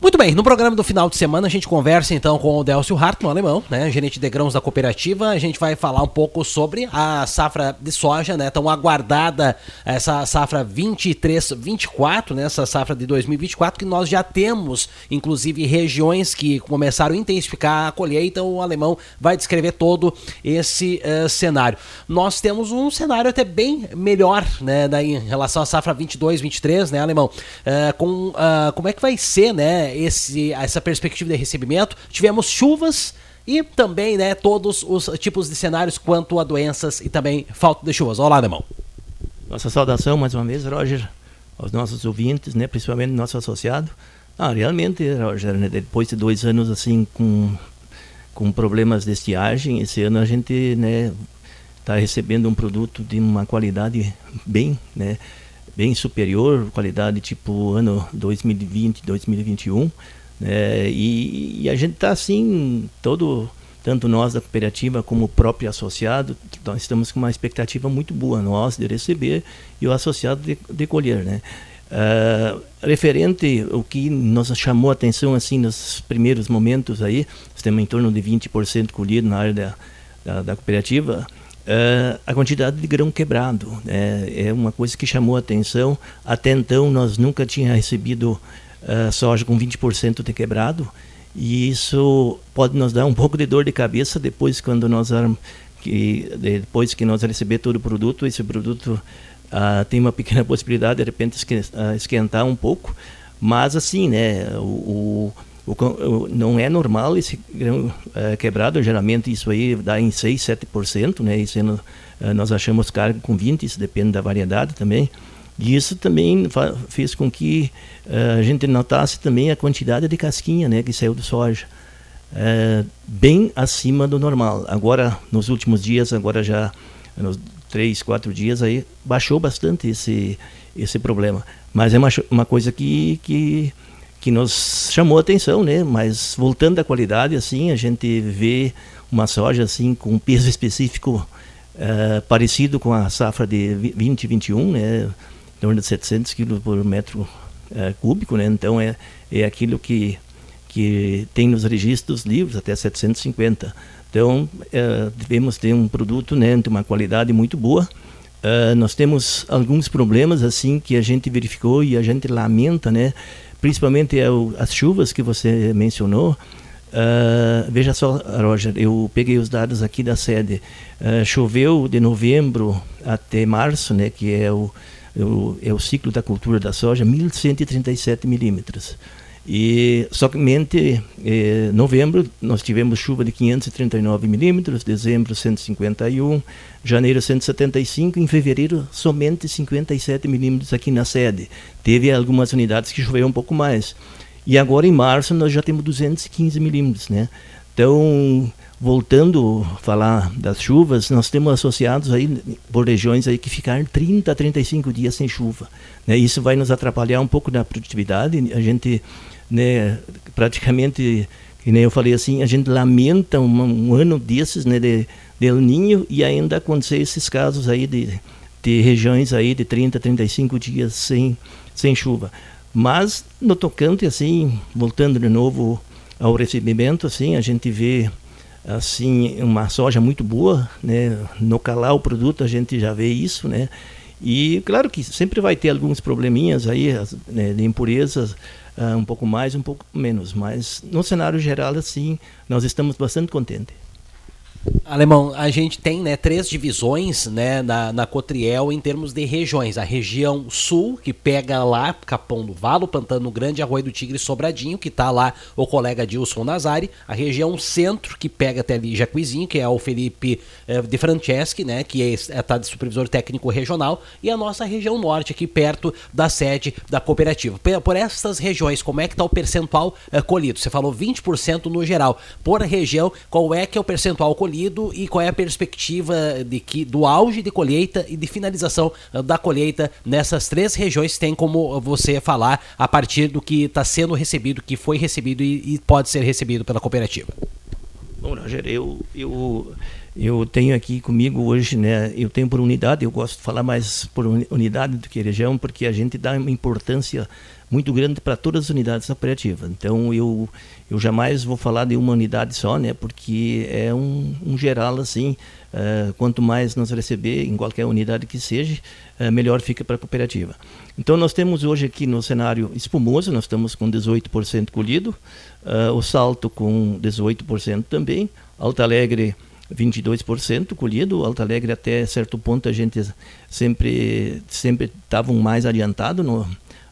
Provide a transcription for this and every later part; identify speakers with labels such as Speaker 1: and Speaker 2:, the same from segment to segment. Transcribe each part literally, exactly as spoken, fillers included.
Speaker 1: Muito bem, no programa do final de semana a gente conversa então com o Délcio Hartmann, alemão, né, gerente de grãos da cooperativa. A gente vai falar um pouco sobre a safra de soja, né, tão aguardada, essa safra vinte e três, vinte e quatro, né, essa safra de dois mil e vinte e quatro, que nós já temos, inclusive, regiões que começaram a intensificar a colheita. O alemão vai descrever todo esse uh, cenário. Nós temos um cenário até bem melhor, né, daí, em relação à safra vinte e dois, vinte e três, né, alemão? Uh, com, uh, como é que vai ser, né, Esse, essa perspectiva de recebimento? Tivemos chuvas e também, né, todos os tipos de cenários quanto a doenças e também falta de chuvas. Olá, alemão.
Speaker 2: Nossa saudação mais uma vez, Roger, aos nossos ouvintes, né, principalmente nosso associado. Ah, realmente, Roger, né, depois de dois anos assim com, com problemas de estiagem, esse ano a gente, né, está recebendo um produto de uma qualidade bem, né, bem superior, qualidade tipo ano dois mil e vinte, dois mil e vinte e um, né? e, e a gente está assim, todo, tanto nós da cooperativa como o próprio associado, nós estamos com uma expectativa muito boa, nós de receber e o associado de, de colher, né? Uh, referente o que nos chamou a atenção assim nos primeiros momentos aí, nós temos em torno de vinte por cento colhido na área da, da, da cooperativa. Uh, a quantidade de grão quebrado, né, é uma coisa que chamou a atenção. Até então nós nunca tínhamos recebido uh, soja com vinte por cento de quebrado, e isso pode nos dar um pouco de dor de cabeça depois, quando nós que, depois que nós receber todo o produto. Esse produto uh, tem uma pequena possibilidade de, de repente esquentar um pouco, mas assim, né, o, o O, o, não é normal esse grão uh, quebrado. Geralmente isso aí dá em seis, sete por cento, né? Esse ano uh, nós achamos carga com vinte por cento, isso depende da variedade também. E isso também fez com que uh, a gente notasse também a quantidade de casquinha, né, que saiu do soja, uh, bem acima do normal. Agora, nos últimos dias, agora já nos três, quatro dias, aí baixou bastante esse, esse problema. Mas é uma, uma coisa que... que que nos chamou a atenção, né? Mas voltando à qualidade, assim, a gente vê uma soja assim com um peso específico uh, parecido com a safra de vinte e vinte e um, né? Em torno de setecentos quilos por metro uh, cúbico, né? Então é, é aquilo que, que tem nos registros livres, até setecentos e cinquenta. Então uh, devemos ter um produto, né, de uma qualidade muito boa. Uh, nós temos alguns problemas assim que a gente verificou e a gente lamenta, né? Principalmente é o, as chuvas que você mencionou. Uh, veja só, Roger, eu peguei os dados aqui da sede. Uh, choveu de novembro até março, né, que é o, o, é o ciclo da cultura da soja, mil cento e trinta e sete milímetros. E somente em novembro nós tivemos chuva de quinhentos e trinta e nove milímetros, dezembro cento e cinquenta e um, janeiro cento e setenta e cinco, em fevereiro somente cinquenta e sete milímetros aqui na sede. Teve algumas unidades que choveu um pouco mais. E agora em março nós já temos duzentos e quinze milímetros, né? Então, voltando a falar das chuvas, nós temos associados aí por regiões aí que ficaram trinta a trinta e cinco dias sem chuva, né? Isso vai nos atrapalhar um pouco na produtividade. A gente, né, praticamente, que nem eu falei assim, a gente lamenta um, um ano desses, né, de, de El Niño, e ainda acontecer esses casos aí de, de regiões aí de trinta a trinta e cinco dias sem, sem chuva. Mas no tocante, assim, voltando de novo ao recebimento, assim, a gente vê assim uma soja muito boa, né? No calar o produto a gente já vê isso, né? E claro que sempre vai ter alguns probleminhas aí, né, de impurezas, uh, um pouco mais, um pouco menos, mas no cenário geral, assim, nós estamos bastante contentes.
Speaker 1: Alemão, a gente tem, né, três divisões, né, na, na Cotriel em termos de regiões. A região sul, que pega lá Capão do Valo, Pantano Grande, Arroio do Tigre e Sobradinho, que está lá o colega Dilson Nazari. A região centro, que pega até ali Jacuizinho, que é o Felipe eh, de Franceschi, né, que está é, tá de supervisor técnico regional. E a nossa região norte, aqui perto da sede da cooperativa. Por, por essas regiões, como é que está o percentual eh, colhido? Você falou vinte por cento no geral. Por região, qual é que é o percentual colhido e qual é a perspectiva de que, do auge de colheita e de finalização da colheita nessas três regiões? Tem como você falar a partir do que está sendo recebido, que foi recebido e, e pode ser recebido pela cooperativa?
Speaker 2: Bom, Roger, eu, eu, Eu tenho aqui comigo hoje, né, eu tenho por unidade, eu gosto de falar mais por unidade do que região, porque a gente dá uma importância muito grande para todas as unidades da cooperativa. Então eu, eu jamais vou falar de uma unidade só, né, porque é um, um geral assim, uh, quanto mais nós receber em qualquer unidade que seja, uh, melhor fica para a cooperativa. Então nós temos hoje aqui no cenário espumoso, nós estamos com dezoito por cento colhido, uh, o Salto com dezoito por cento também, Alto Alegre vinte e dois por cento colhido, Alto Alegre até certo ponto a gente sempre sempre estavam mais adiantado no,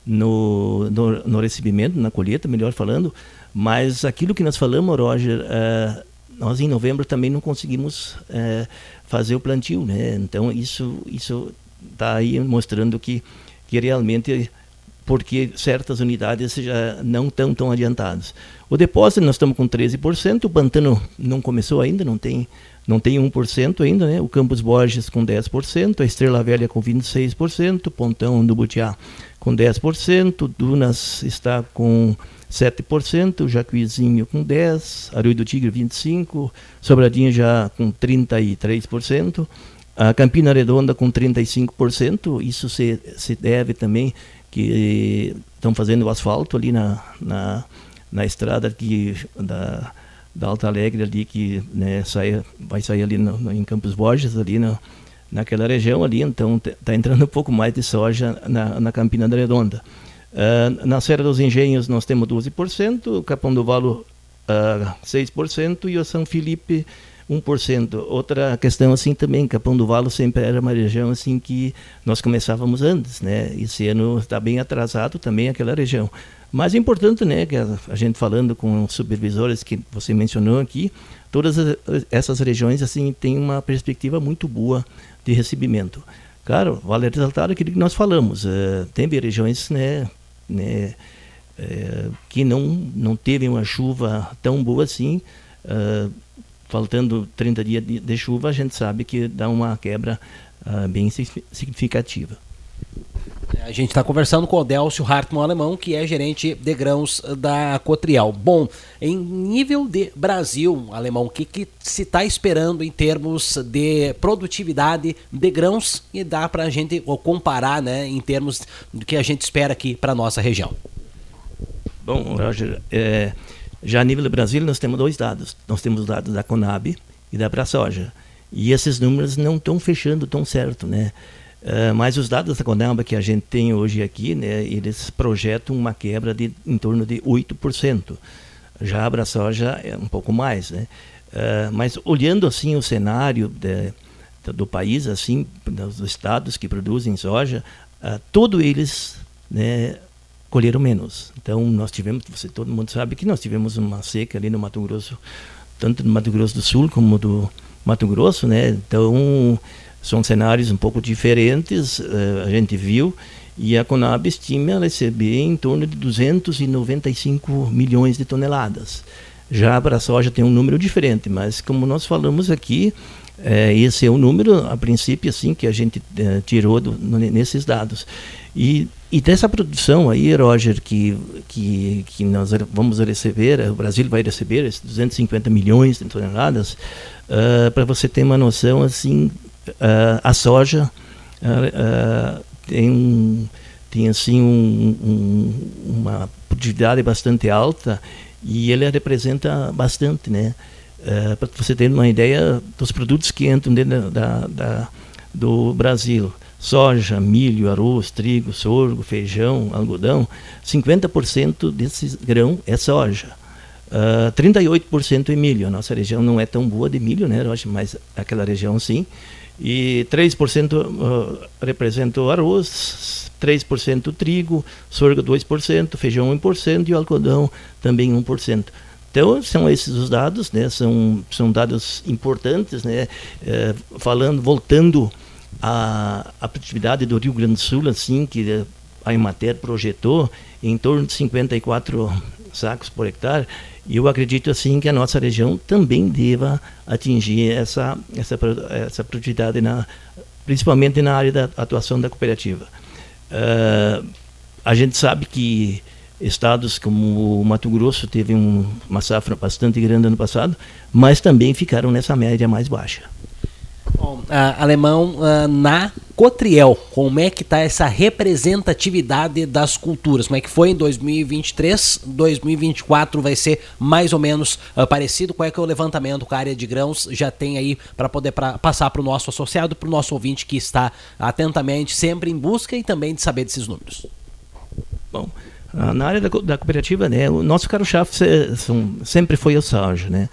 Speaker 2: no, no, no recebimento, na colheita, melhor falando, mas aquilo que nós falamos, Roger, uh, nós em novembro também não conseguimos uh, fazer o plantio, né? Então isso isso está aí mostrando que, que realmente porque certas unidades já não estão tão adiantadas. O depósito nós estamos com treze por cento, o Pantano não começou ainda, não tem, não tem um por cento ainda, né? O Campos Borges com dez por cento, a Estrela Velha com vinte e seis por cento, o Pontão do Butiá com dez por cento, Dunas está com sete por cento, Jacuizinho com dez por cento, Arroio do Tigre vinte e cinco por cento, Sobradinho já com trinta e três por cento, a Campina Redonda com trinta e cinco por cento, isso se, se deve também que estão fazendo o asfalto ali na, na, na estrada aqui da, da Alto Alegre ali, que né, sai, vai sair ali no, no, em Campos Borges, ali na, naquela região ali, então está entrando um pouco mais de soja na, na Campina da Redonda. Uh, na Serra dos Engenhos nós temos doze por cento, o Capão do Valo uh, seis por cento e o São Felipe um por cento. Outra questão assim também, Capão do Valo sempre era uma região assim que nós começávamos antes, né? Esse ano está bem atrasado também aquela região. Mas é importante, né, que a, a gente falando com os supervisores que você mencionou aqui, todas as, essas regiões assim têm uma perspectiva muito boa de recebimento. Claro, vale ressaltar aquilo que nós falamos, uh, tem regiões, né, né, uh, que não, não teve uma chuva tão boa assim, uh, faltando trinta dias de, de chuva, a gente sabe que dá uma quebra uh, bem significativa.
Speaker 1: A gente está conversando com o Délcio Hartmann Alemão, que é gerente de grãos da Cotriel. Bom, em nível de Brasil, Alemão, o que, que se está esperando em termos de produtividade de grãos e dá para a gente comparar, né, em termos do que a gente espera aqui para a nossa região?
Speaker 2: Bom, Roger, é... já a nível do Brasil nós temos dois dados. Nós temos os dados da Conab e da PraSoja. E esses números não estão fechando tão certo, né? Uh, mas os dados da Conab que a gente tem hoje aqui, né, eles projetam uma quebra de em torno de oito por cento. Já a PraSoja é um pouco mais, né? Uh, mas olhando assim o cenário de, de, do país, assim, dos estados que produzem soja, uh, todos eles, né, colheram menos. Então nós tivemos, você todo mundo sabe que nós tivemos uma seca ali no Mato Grosso, tanto no Mato Grosso do Sul como do Mato Grosso, né? Então são cenários um pouco diferentes, uh, a gente viu, e a Conab estima receber em torno de duzentos e noventa e cinco milhões de toneladas. Já para a soja tem um número diferente, mas como nós falamos aqui, uh, esse é o número, a princípio, assim, que a gente uh, tirou do, no, nesses dados. E E dessa produção aí, Roger, que, que, que nós vamos receber, o Brasil vai receber esses duzentos e cinquenta milhões de toneladas, uh, para você ter uma noção, assim, uh, a soja uh, uh, tem, tem assim, um, um, uma produtividade bastante alta e ele representa bastante, né? Uh, para você ter uma ideia dos produtos que entram dentro da, da, do Brasil. Soja, milho, arroz, trigo, sorgo, feijão, algodão, cinquenta por cento desses grãos é soja. Uh, trinta e oito por cento é milho. A nossa região não é tão boa de milho, né, Rocha? Mas aquela região sim. E três por cento uh, representa o arroz, três por cento trigo, sorgo dois por cento, feijão um por cento e o algodão também um por cento. Então, são esses os dados, né? São, são dados importantes, né? Uh, falando, voltando A, a produtividade do Rio Grande do Sul, assim, que a Emater projetou em torno de cinquenta e quatro sacos por hectare, e eu acredito assim que a nossa região também deva atingir essa, essa, essa produtividade, na, principalmente na área da atuação da cooperativa. Uh, a gente sabe que estados como o Mato Grosso teve um, uma safra bastante grande ano passado, mas também ficaram nessa média mais baixa.
Speaker 1: Bom, uh, Alemão, uh, na Cotriel, como é que está essa representatividade das culturas? Como é que foi em dois mil e vinte e três? dois mil e vinte e quatro vai ser mais ou menos uh, parecido? Qual é que é o levantamento que a área de grãos já tem aí para poder pra, passar para o nosso associado, para o nosso ouvinte que está atentamente sempre em busca e também de saber desses números?
Speaker 2: Bom, na área da, da cooperativa, né, o nosso carro-chefe sempre foi a soja, né?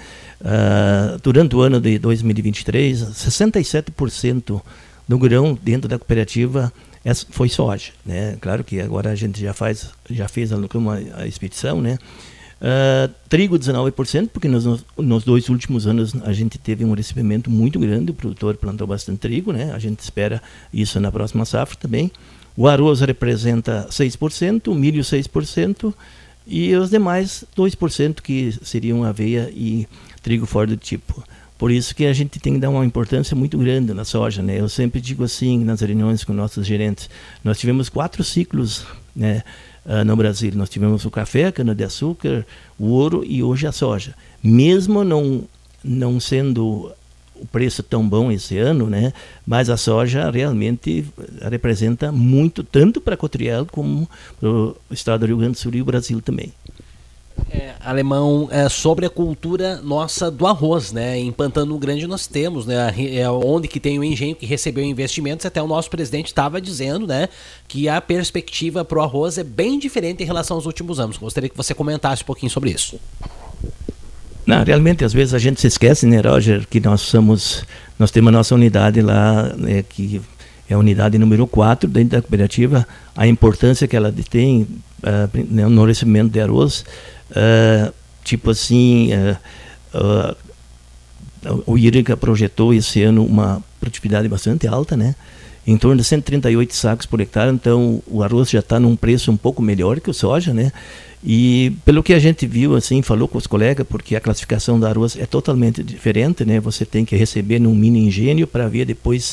Speaker 2: Uh, durante o ano de dois mil e vinte e três, sessenta e sete por cento do grão dentro da cooperativa foi soja, né? Claro que agora a gente já faz, já fez uma a expedição, né? Uh, trigo dezenove por cento, porque nos, nos dois últimos anos a gente teve um recebimento muito grande, o produtor plantou bastante trigo, né? A gente espera isso na próxima safra também. O arroz representa seis por cento, o milho seis por cento e os demais dois por cento que seriam aveia e trigo fora do tipo. Por isso que a gente tem que dar uma importância muito grande na soja, né? Eu sempre digo assim nas reuniões com nossos gerentes, nós tivemos quatro ciclos, né, uh, no Brasil. Nós tivemos o café, a cana-de-açúcar, o ouro e hoje a soja. Mesmo não, não sendo o preço tão bom esse ano, né? Mas a soja realmente representa muito, tanto para a Cotriel como para o estado do Rio Grande do Sul e o Brasil também.
Speaker 1: É, Alemão, é, sobre a cultura nossa do arroz, né? Em Pantano Grande nós temos, né? É onde que tem o engenho que recebeu investimentos, até o nosso presidente estava dizendo, né? Que a perspectiva para o arroz é bem diferente em relação aos últimos anos. Gostaria que você comentasse um pouquinho sobre isso.
Speaker 2: Não, realmente, às vezes a gente se esquece, né, Roger, que nós somos, nós temos a nossa unidade lá, né, que é a unidade número quatro dentro da cooperativa, a importância que ela tem uh, no recebimento de arroz, uh, tipo assim, uh, uh, o IRICA projetou esse ano uma produtividade bastante alta, né, em torno de cento e trinta e oito sacos por hectare, então o arroz já está num preço um pouco melhor que o soja, né. E pelo que a gente viu, assim, falou com os colegas, porque a classificação do arroz é totalmente diferente, né? Você tem que receber num mini engenho para ver depois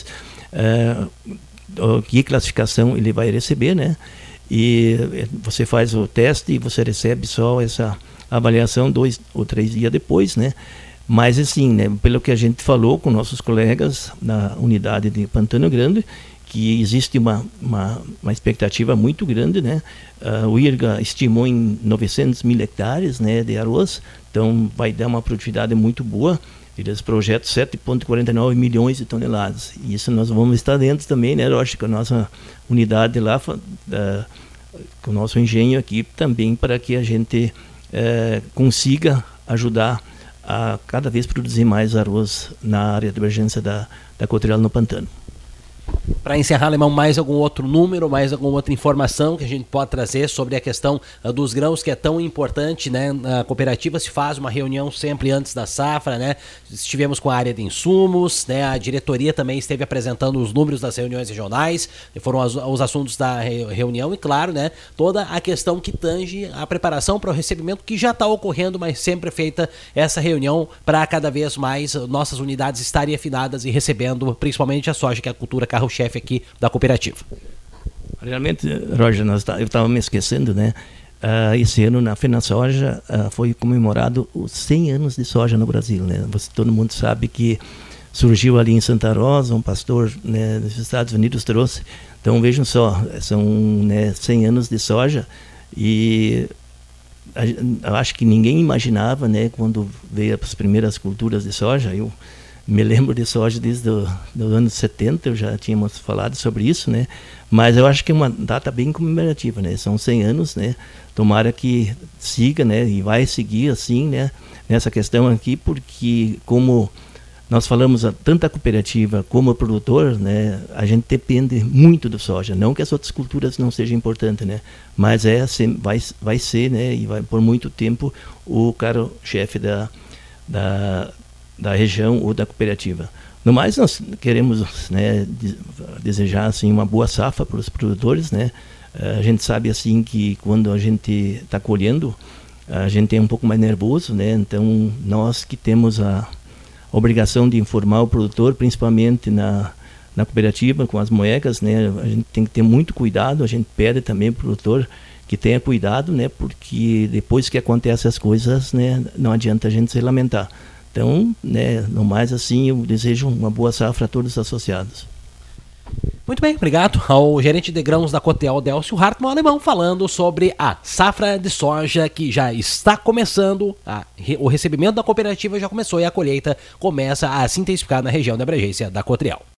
Speaker 2: uh, que classificação ele vai receber, né? E você faz o teste e você recebe só essa avaliação dois ou três dias depois, né? Mas assim, né? Pelo que a gente falou com nossos colegas na unidade de Pantano Grande, que existe uma, uma, uma expectativa muito grande, né? Uh, o IRGA estimou em novecentos mil hectares, né, de arroz, então vai dar uma produtividade muito boa. Eles projetam sete vírgula quarenta e nove milhões de toneladas. E isso nós vamos estar dentro também, né, lógico, a nossa unidade lá, uh, com o nosso engenho aqui também, para que a gente uh, consiga ajudar a cada vez produzir mais arroz na área de emergência da, da Cotriel no Pantano.
Speaker 1: Para encerrar, Alemão, mais algum outro número, mais alguma outra informação que a gente pode trazer sobre a questão uh, dos grãos, que é tão importante, né? A cooperativa se faz uma reunião sempre antes da safra, né? Estivemos com a área de insumos, né? A diretoria também esteve apresentando os números das reuniões regionais, foram as, os assuntos da re, reunião e, claro, né? Toda a questão que tange a preparação para o recebimento, que já está ocorrendo, mas sempre é feita essa reunião para cada vez mais nossas unidades estarem afinadas e recebendo, principalmente a soja, que é a cultura carro-chefe aqui da cooperativa.
Speaker 2: Realmente, Roger, nós tá, eu estava me esquecendo, né? Uh, esse ano na FenaSoja uh, foi comemorado os cem anos de soja no Brasil, né? Você, todo mundo sabe que surgiu ali em Santa Rosa, um pastor, né, dos Estados Unidos trouxe. Então vejam só, são, né, cem anos de soja e a, eu acho que ninguém imaginava, né, quando veio as primeiras culturas de soja. Eu me lembro de soja desde os anos setenta, eu já tínhamos falado sobre isso, né? Mas eu acho que é uma data bem comemorativa, né? São cem anos, né? Tomara que siga, né? E vai seguir assim, né? Nessa questão aqui, porque como nós falamos, tanto a cooperativa como o produtor, né? A gente depende muito do soja. Não que as outras culturas não sejam importantes, né? Mas é, vai, vai ser, né? E vai por muito tempo o carro-chefe da... da da região ou da cooperativa. No mais, nós queremos, né, desejar assim, uma boa safra para os produtores, né? A gente sabe assim que quando a gente está colhendo, a gente é um pouco mais nervoso, né? Então, nós que temos a obrigação de informar o produtor, principalmente na, na cooperativa, com as moecas, né? A gente tem que ter muito cuidado, a gente pede também para o produtor que tenha cuidado, né, porque depois que acontecem as coisas, né, não adianta a gente se lamentar. Então, né, no mais assim, eu desejo uma boa safra a todos os associados.
Speaker 1: Muito bem, obrigado ao gerente de grãos da Coteal, Délcio Hartmann Alemão, falando sobre a safra de soja que já está começando, a, o recebimento da cooperativa já começou e a colheita começa a se intensificar na região de abrangência da Cotriel.